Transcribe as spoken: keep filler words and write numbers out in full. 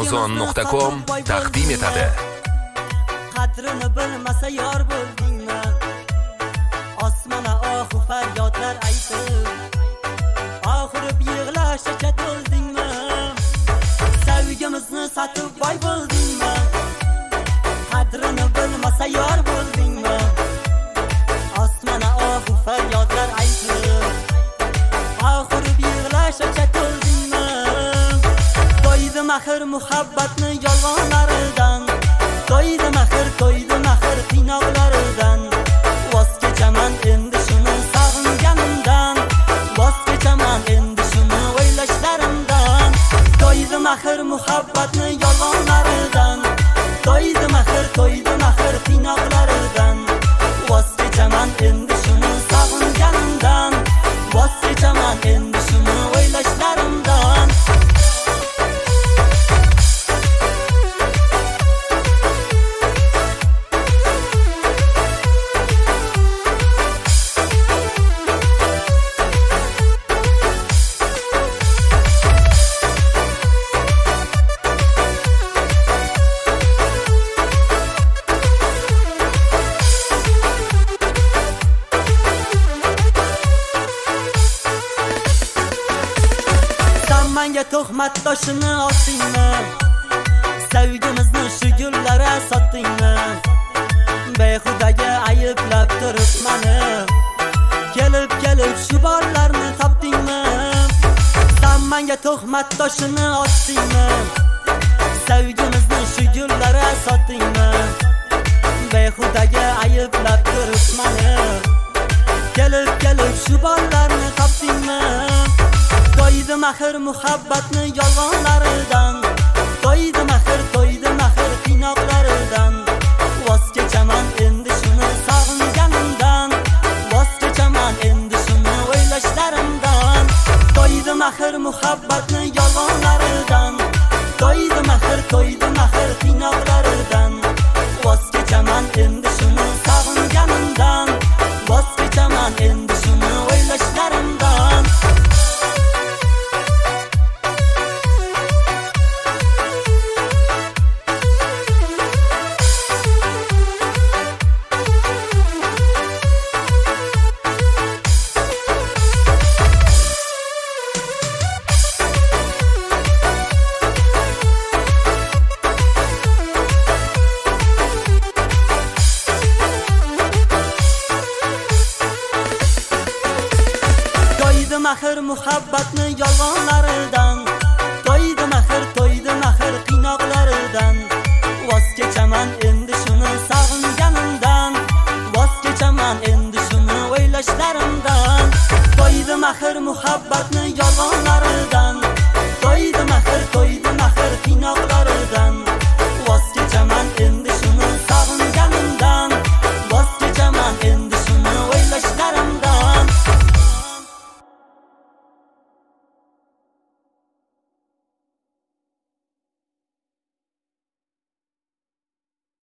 amazon nuqta com taqdim etadi. Qadrini bilmasa yor bo'ldingmi? Osmona ohu faryodlar aytib, oxirib yig'lashga to'ldingmi? Sevgimizni sotib boy bo'ldingmi? Qadrini bilmasa yor bo'ldingmi? Osmona ohu faryodlar aytib, oxirib yig'lashga to'ldingmi? To'ydi mehr muhabbatni yolg'onlaridan, to'ydi mehr, to'ydi mehr qiynoqlaridan. Voz kechaman endi shuni sog'inganimdan, voz kechaman endi shuni o'ylashlarimdan. To'ydi mehr muhabbatni yolg'onlaridan, to'ydi mehr, to'ydi mehr qiynoqlaridan. Voz kechaman endi shuni sog'inganimdan, voz kechaman endi shuni o'ylashlarimdan. Menga tuhmat toshini otdingmi? Sevgimizni shu gullara sotdingmi? Behudaga ayblab turib meni, kelib kelib shu borlarni topdingmi? Sen menga tuhmat toshini otdingmi? Sevgimizni shu gullara sotdingmi? Behudaga ayblab turib meni, kelib kelib shu borlarni topdingmi? To'ydi mehr muhabbatni yolg'onlaridan, to'ydi mehr, to'ydi mehr qiynoqlaridan. Voz kechaman endi shuni sog'inganimdan, voz kechaman endi shuni o'ylashlarimdan. To'ydi mehr muhabbatni yolg'onlaridan, to'ydi mehr, to'ydi